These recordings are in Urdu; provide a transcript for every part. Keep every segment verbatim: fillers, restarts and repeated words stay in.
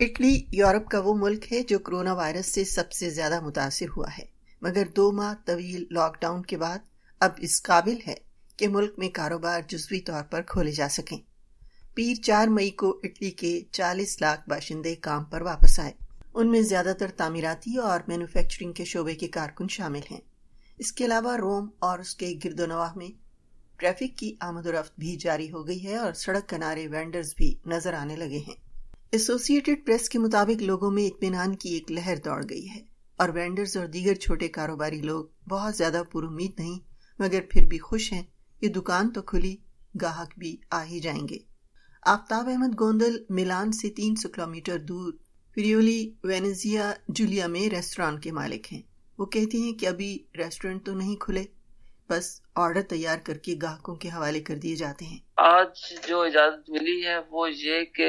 اٹلی یورپ کا وہ ملک ہے جو کرونا وائرس سے سب سے زیادہ متاثر ہوا ہے، مگر دو ماہ طویل لاک ڈاؤن کے بعد اب اس قابل ہے کہ ملک میں کاروبار جزوی طور پر کھولے جا سکیں۔ پیر چار مئی کو اٹلی کے چالیس لاکھ باشندے کام پر واپس آئے۔ ان میں زیادہ تر تعمیراتی اور مینوفیکچرنگ کے شعبے کے کارکن شامل ہیں۔ اس کے علاوہ روم اور اس کے گرد و نواح میں ٹریفک کی آمد و رفت بھی جاری ہو گئی ہے اور سڑک کنارے وینڈرز بھی نظر آنے لگے ہیں۔ ایسوسی ایٹڈ پریس کے مطابق لوگوں میں اطمینان کی ایک لہر دوڑ گئی ہے اور وینڈرز اور دیگر چھوٹے کاروباری لوگ بہت زیادہ پر امید نہیں مگر پھر بھی خوش ہیں کہ دکان تو کھلی، گاہک بھی آ ہی جائیں گے۔ آفتاب احمد گوندل ملان سے تین سو کلومیٹر دور فریولی وینیزیا جولیا میں ریسٹوران کے مالک ہیں۔ وہ کہتے ہیں کہ ابھی ریسٹورنٹ تو نہیں کھلے، بس آرڈر تیار کر کے گاہکوں کے حوالے کر دیے جاتے ہیں۔ آج جو اجازت ملی ہے وہ یہ کہ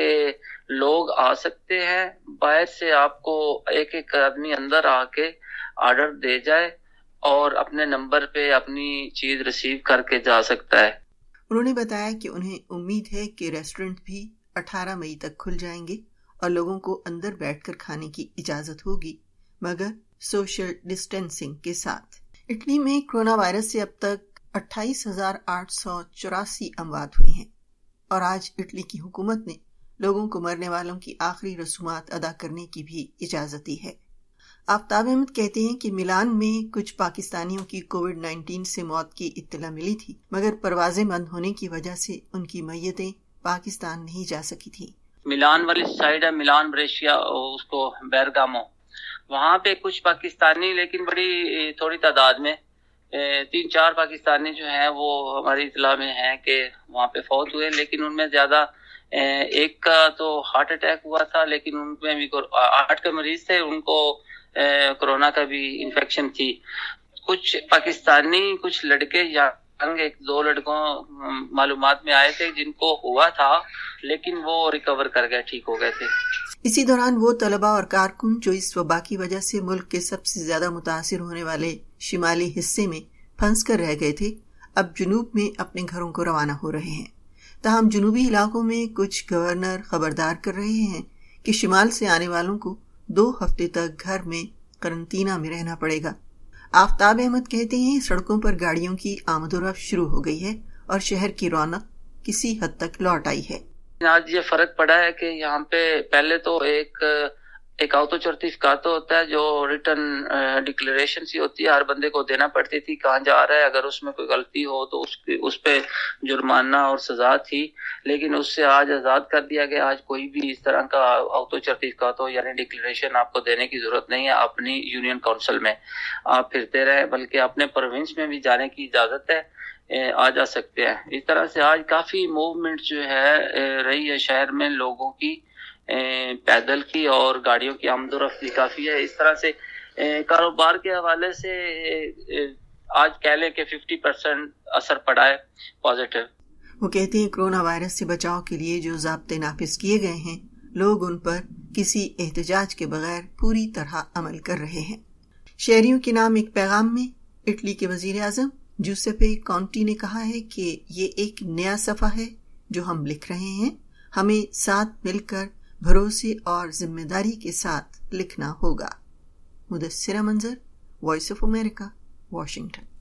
لوگ آ سکتے ہیں، باہر سے آپ کو ایک ایک آدمی اندر آ کے آرڈر دے جائے اور اپنے نمبر پہ اپنی چیز ریسیو کر کے جا سکتا ہے۔ انہوں نے بتایا کہ انہیں امید ہے کہ ریسٹورنٹ بھی اٹھارہ مئی تک کھل جائیں گے اور لوگوں کو اندر بیٹھ کر کھانے کی اجازت ہوگی، مگر سوشل ڈسٹینسنگ کے ساتھ۔ اٹلی میں کرونا وائرس سے اب تک اٹھائیس ہزار آٹھ سو چوراسی اموات ہوئی ہیں اور آج اٹلی کی حکومت نے لوگوں کو مرنے والوں کی آخری رسومات ادا کرنے کی بھی اجازت دی ہے۔ آفتاب احمد کہتے ہیں کہ ملان میں کچھ پاکستانیوں کی کووڈ نائنٹین سے موت کی اطلاع ملی تھی، مگر پروازیں بند ہونے کی وجہ سے ان کی میتیں پاکستان نہیں جا سکی تھیں۔ ملان والی سائڈ ہے، ملان بریشیا، اس کو بیرگامو، وہاں پہ کچھ پاکستانی لیکن بڑی تھوڑی تعداد میں تین چار پاکستانی جو ہیں وہ ہماری اطلاع میں ہیں کہ وہاں پہ فوت ہوئے، لیکن ان میں زیادہ ایک کا تو ہارٹ اٹیک ہوا تھا، لیکن ان میں بھی آٹھ کے مریض تھے، ان کو کورونا کا بھی انفیکشن تھی۔ کچھ پاکستانی کچھ لڑکے یا ایک دو لڑکوں معلومات میں آئے تھے جن کو ہوا تھا لیکن وہ ریکور کر گئے، ٹھیک ہو گئے تھے۔ اسی دوران وہ طلبہ اور کارکن جو اس وبا کی وجہ سے ملک کے سب سے زیادہ متاثر ہونے والے شمالی حصے میں پھنس کر رہ گئے تھے، اب جنوب میں اپنے گھروں کو روانہ ہو رہے ہیں۔ تاہم جنوبی علاقوں میں کچھ گورنر خبردار کر رہے ہیں کہ شمال سے آنے والوں کو دو ہفتے تک گھر میں قرنطینہ میں رہنا پڑے گا۔ آفتاب احمد کہتے ہیں سڑکوں پر گاڑیوں کی آمد و رفت شروع ہو گئی ہے اور شہر کی رونق کسی حد تک لوٹ آئی ہے۔ آج یہ فرق پڑا ہے کہ یہاں پہ پہلے تو ایک ایک آؤٹو سرٹیفکیٹ ہوتا ہے جو ریٹن ڈکلیریشن سی ہوتی ہے، ہر بندے کو دینا پڑتی تھی کہاں جا رہا ہے، اگر اس میں کوئی غلطی ہو تو اس اس پہ جرمانہ اور سزا تھی، لیکن اس سے آج آزاد کر دیا گیا۔ آج کوئی بھی اس طرح کا آؤٹو سرٹیفکیٹ ہو یعنی ڈکلیریشن آپ کو دینے کی ضرورت نہیں ہے۔ اپنی یونین کونسل میں آپ پھرتے رہے، بلکہ اپنے پروونس میں بھی جانے کی اجازت ہے، آ جا سکتے ہیں۔ اس طرح سے آج کافی موومنٹ جو ہے رہی ہے شہر میں، لوگوں کی پیدل کی اور گاڑیوں کی آمد و رفت بھی کافی ہے۔ اس طرح سے کاروبار کے حوالے سے آج کہہ لیں کہ ففٹی پرسینٹ اثر پڑا ہے پازیٹیو۔ وہ کہتے ہیں کرونا وائرس سے بچاؤ کے لیے جو ضابطے نافذ کیے گئے ہیں لوگ ان پر کسی احتجاج کے بغیر پوری طرح عمل کر رہے ہیں۔ شہریوں کے نام ایک پیغام میں اٹلی کے وزیر اعظم جوسیپے کونٹی نے کہا ہے کہ یہ ایک نیا صفحہ ہے جو ہم لکھ رہے ہیں، ہمیں ساتھ مل کر بھروسے اور ذمہ داری کے ساتھ لکھنا ہوگا۔ مدثرہ منظر، وائس آف امریکہ، واشنگٹن۔